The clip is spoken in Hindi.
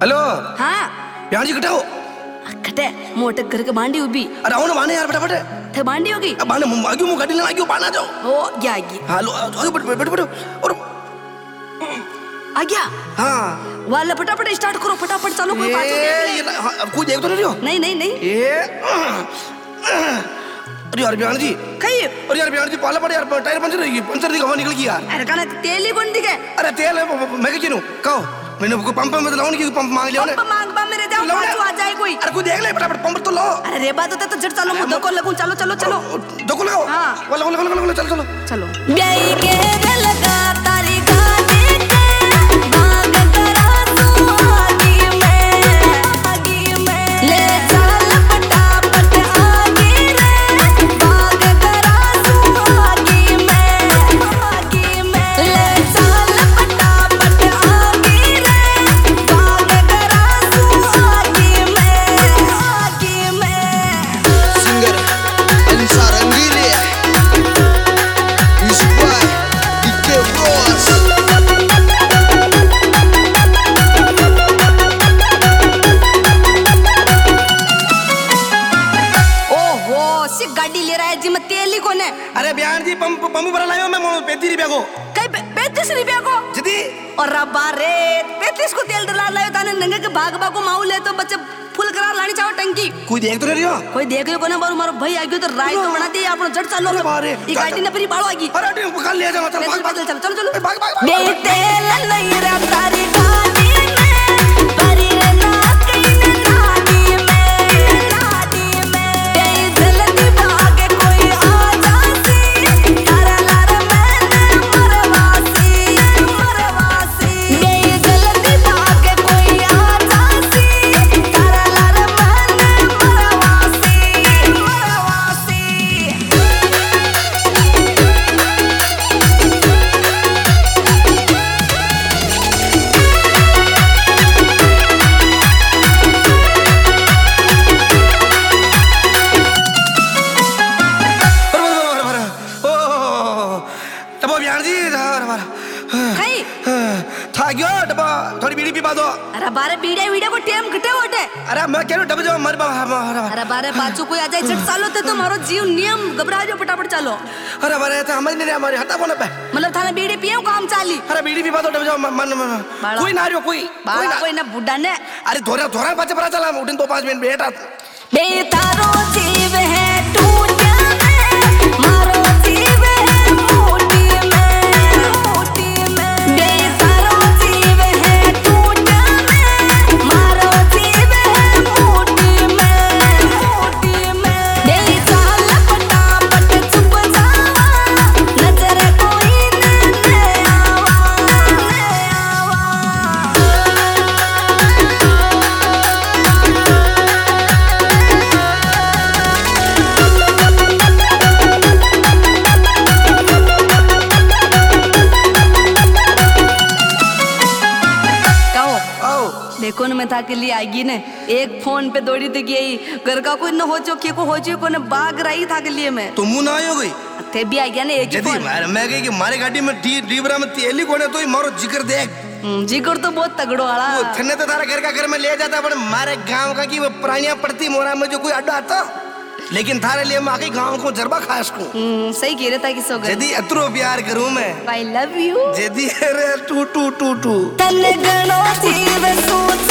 हेलो हाँ बिहार जी कटाओ कटे मोटे घर के बांडी उबी। अरे आओ ना बाने यार फटाफट। थे बांडी होगी बाने आगे मुंह गाड़ी लेना आगे बाना जाओ। ओ गया आगे। हेलो आगे बैठो बैठो और आ गया। हाँ वाला फटाफट स्टार्ट करो फटाफट चलो कोई बात ये कोई देख तो नहीं रही हो? नहीं नहीं नहीं ये अरे यार बिहार जी कहीं अरे यार बिहार जी पाला पड़े यार टायर पंचर रहेगी पंचर दी हवा निकल गई यार। अरे कहना तेल ही कौन दिखे। अरे तेल है मैं क्या किनूं कहो मैंने पंप में तो लाऊं कि पंप मांग लिया पंप मांग बा मेरे जाओ पाछू आ जाए कोई। अरे कोई देख ले फटाफट पंप तो लो। अरे रे बात होता तो झट चलो मुद्दों को लगूं चलो चलो चलो दो को लगाओ। हाँ चलो चलो चलो चलो ब्याई के लगा तारी गाने के भाग करा तू आगी में ले चल फटाफट आगी रे भाग करा तू आगी में ले चल फटाफट आगी रे भाग करा तू आगी में सिंगर अंसार अंगीले म्यूजिक बाय डीके रॉस। ओहो सी गाड़ी ले रहा है जी मैं तेल ही कोने। अरे बिहार जी पंप भरा लायो मैं 35 रुपया को कई 35 रुपया को जदी और रब्बा रे 35 को तेल डला लायो ताने नंगे के भाग भाग को माऊ ले तो बच्चे फुल करा लानी चाहो टंकी। कोई देख तो नहीं रही हो? कोई देख लियो कोने मारो भाई आ गयो तो राय तो बना दे आपनो झट चलो अरे बारे ई गाड़ी ने फिर बाड़ो आगी। अरे अरे कल ले जाओ चल भाग भाग चलो चलो चलो भाग भाग बे तेल नहीं रे तारी गाड़ी में परी रे ना कहीं नाडी में बे जल्दी भागे कोई आ जासी तारा लार मैंने मरवासी बे जल्दी भागे कोई आ जासी तारा लार मैंने मरवासी डब्बा बिहार जी कहीं था गयो डब्बा थोड़ी बीड़ी पीवा दो। अरे बारे बीड़े वीडियो को टेम कटे वटे। अरे मैं कह रहा हूं डब्बा जो मर अरे बारे बाचू कोई आ जाए झट चालो ते तो मारो जीव नियम घबरा जाओ फटाफट चलो। अरे बारे तो समझ नहीं रहे हमारे हटा कोने पे मतलब थाने बीड़ी पियो काम चाली। अरे बीड़ी पीवा दो डब्बा जो मन कोई ना रियो कोई कोई ना बुड्ढा ने अरे धोरा धोरा पाचे पता चला उठन तो 5 मिनट बेटा बेतारो जीव है टूटा में मारो जीव है मोटी में बेतारो जीव है टूटा में मारो जीव है मोटी में बेचाल फटाफट छुप जावा नजर कोई न आवा देखो न मैं था के लिए आएगी ने एक फोन पे दौड़ी तक यही घर का कोई न हो जो के को हो जो को ने बाग रही था के लिए मैं तुम मुंह ना आयो गई थे भी आ गया ने एक ही जदी फोन। मैं कही कि मारे गाड़ी में ड्रीवरा में तेल ही कोने तो ही मारो जिगर देख जिगर तो बहुत तगड़ो वाला वो थने तो तारा घर का घर में ले जाता पर मारे गांव का की वो पुरानियां पड़ती मोरा में जो कोई अड्डा आता लेकिन थारे लिए मैं आके गांव को जरबा खास को सही कह रहे था कि सो गए जदी अतरो प्यार करूं मैं आई लव यू जदी अरे टू टू टू टू तन गणो जीव सूत